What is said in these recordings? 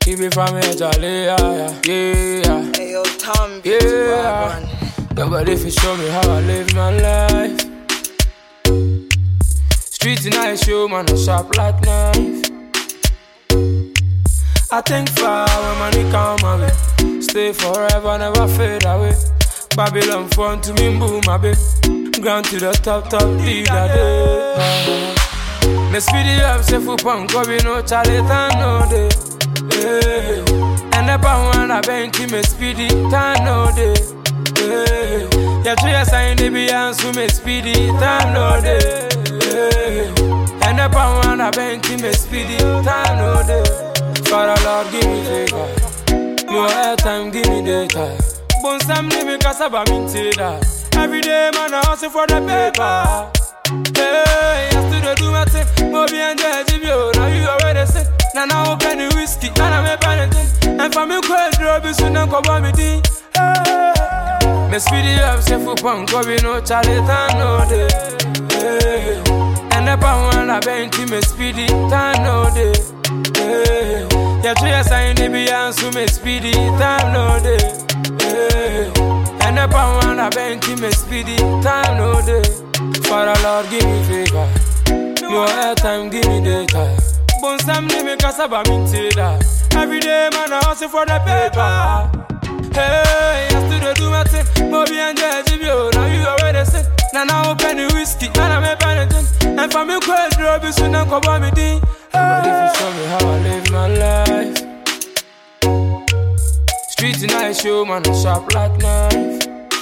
Keep it from here, Charlie, yeah. Hey, yo, Tom, Yeah. Nobody fi show me how I live my life. Street tonight show, man, I sharp like knife. I think far when money come my way. Stay forever, never fade away. Babylon front to me, boom, my babe. Ground to the top, lead that day. Me speed it up, say for punk, go be no Charlie, no day. And the pound when I bend to me speed it, no day. Yeah, 3 years I ain't the beyond, so me speed it, no day. And the pound when I bend to me speed it, no day. Father Lord, give me favor. More airtime, give me data. Bon Sam living cause I'm in that. Every day man I hustle for the paper. Hey, I still do my thing. Moby and Jibio, now you already said. Now I open the whiskey, and I'm a penitent. And for me cold drop, you soon come on me tea. Me speed it up, say for punk, go be no Charlie, no day. And the pound when I bend to me speed it, no day. Yeah, 3 years I ain't the beyond, so me speed it, no day. And the pound when I bend to me speed it, no day. Father Lord, give me favor. More airtime, give me data. Bon Sam living cause I'm in that. Every day man I hustle for the paper. Hey, I still do my thing. Moby and Jibio, now you already said. Now I open the whiskey, and I'm a penitent. And for me cold drop, you soon come on me tea. Nobody fi show me how I live my life. Street tonight show, man, I sharp like knife.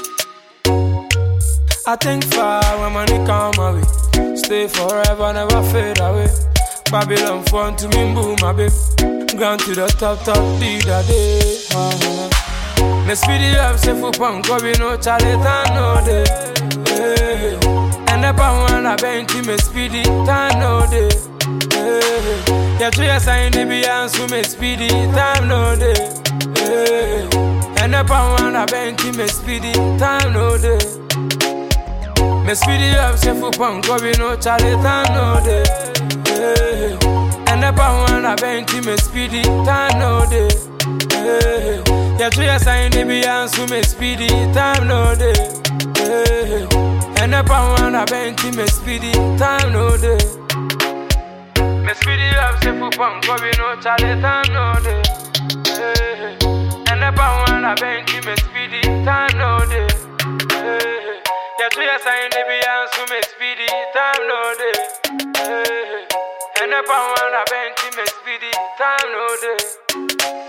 I think far when money come my way. Stay forever, never fade away. Babylon front to me, boom, my babe. Ground to the top, lead that day. Me speed it up, say for punk, go be no Charlie, no day. And the pound when I bend to me speed it, no day. Yeah, 3 years I ain't the beyond, so me speed it, no day. And the pound when I bend to me speed it, no day. Me speed it up, say for punk, go be no Charlie, no day. And the pound when I bend to me speed it, no day. Yeah, 3 years I ain't the beyond, so me speed it, no day. And the pound when I bend to me speed it, no day. Me speed it up, say for punk, go be no Charlie, no day. And the pound when I bend to me speed it, no day. Yeah, 3 years I ain't the beyond, so me speed it, no day. And the pound when I bend to me speed it, no day.